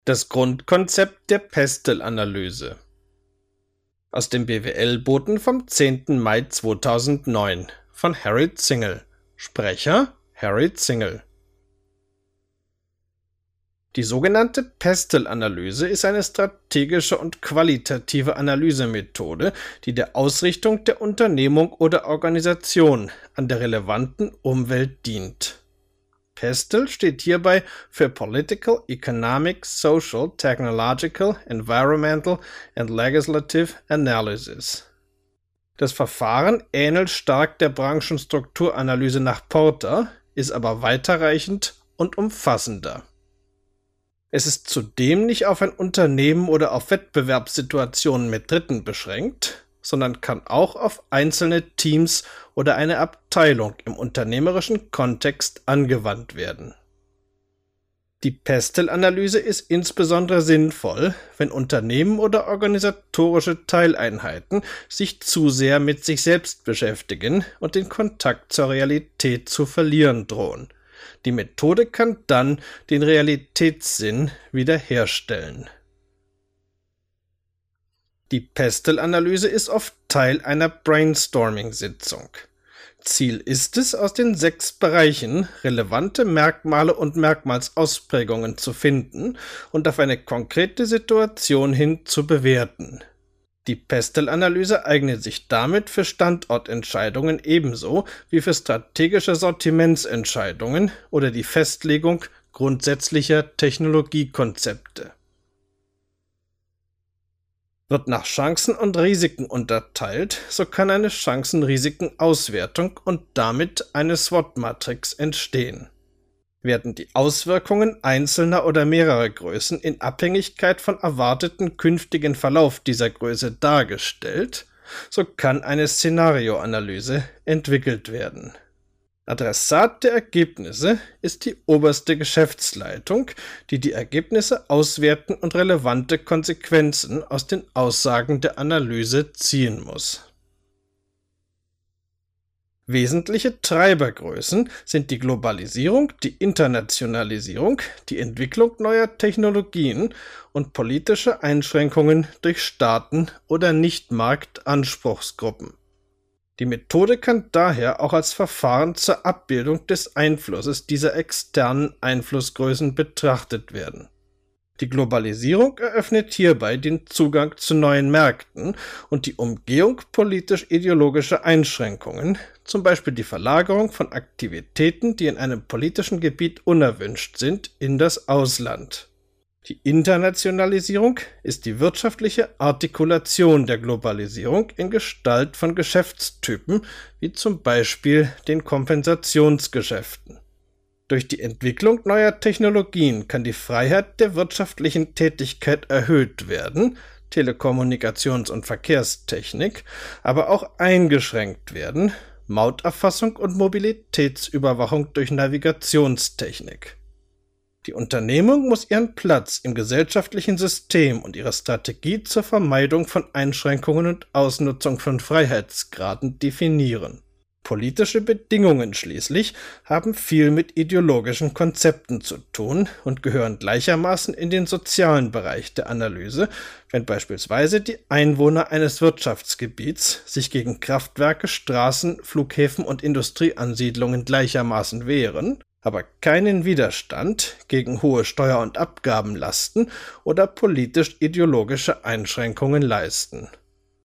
Das Grundkonzept der Pestel-Analyse aus dem BWL-Boten vom 10. Mai 2009 von Harry Zingel. Sprecher Harry Zingel. Die sogenannte Pestel-Analyse ist eine strategische und qualitative Analysemethode, die der Ausrichtung der Unternehmung oder Organisation an der relevanten Umwelt dient. Pestel steht hierbei für Political, Economic, Social, Technological, Environmental and Legislative Analysis. Das Verfahren ähnelt stark der Branchenstrukturanalyse nach Porter, ist aber weiterreichend und umfassender. Es ist zudem nicht auf ein Unternehmen oder auf Wettbewerbssituationen mit Dritten beschränkt, sondern kann auch auf einzelne Teams oder eine Abteilung im unternehmerischen Kontext angewandt werden. Die Pestel-Analyse ist insbesondere sinnvoll, wenn Unternehmen oder organisatorische Teileinheiten sich zu sehr mit sich selbst beschäftigen und den Kontakt zur Realität zu verlieren drohen. Die Methode kann dann den Realitätssinn wiederherstellen. Die Pestel-Analyse ist oft Teil einer Brainstorming-Sitzung. Ziel ist es, aus den 6 Bereichen relevante Merkmale und Merkmalsausprägungen zu finden und auf eine konkrete Situation hin zu bewerten. Die Pestel-Analyse eignet sich damit für Standortentscheidungen ebenso wie für strategische Sortimentsentscheidungen oder die Festlegung grundsätzlicher Technologiekonzepte. Wird nach Chancen und Risiken unterteilt, so kann eine Chancen-Risiken-Auswertung und damit eine SWOT-Matrix entstehen. Werden die Auswirkungen einzelner oder mehrerer Größen in Abhängigkeit von erwarteten künftigen Verlauf dieser Größe dargestellt, so kann eine Szenarioanalyse entwickelt werden. Adressat der Ergebnisse ist die oberste Geschäftsleitung, die die Ergebnisse auswerten und relevante Konsequenzen aus den Aussagen der Analyse ziehen muss. Wesentliche Treibergrößen sind die Globalisierung, die Internationalisierung, die Entwicklung neuer Technologien und politische Einschränkungen durch Staaten oder Nichtmarktanspruchsgruppen. Die Methode kann daher auch als Verfahren zur Abbildung des Einflusses dieser externen Einflussgrößen betrachtet werden. Die Globalisierung eröffnet hierbei den Zugang zu neuen Märkten und die Umgehung politisch-ideologischer Einschränkungen, zum Beispiel die Verlagerung von Aktivitäten, die in einem politischen Gebiet unerwünscht sind, in das Ausland. Die Internationalisierung ist die wirtschaftliche Artikulation der Globalisierung in Gestalt von Geschäftstypen, wie zum Beispiel den Kompensationsgeschäften. Durch die Entwicklung neuer Technologien kann die Freiheit der wirtschaftlichen Tätigkeit erhöht werden, Telekommunikations- und Verkehrstechnik, aber auch eingeschränkt werden, Mauterfassung und Mobilitätsüberwachung durch Navigationstechnik. Die Unternehmung muss ihren Platz im gesellschaftlichen System und ihre Strategie zur Vermeidung von Einschränkungen und Ausnutzung von Freiheitsgraden definieren. Politische Bedingungen schließlich haben viel mit ideologischen Konzepten zu tun und gehören gleichermaßen in den sozialen Bereich der Analyse, wenn beispielsweise die Einwohner eines Wirtschaftsgebiets sich gegen Kraftwerke, Straßen, Flughäfen und Industrieansiedlungen gleichermaßen wehren, aber keinen Widerstand gegen hohe Steuer- und Abgabenlasten oder politisch-ideologische Einschränkungen leisten.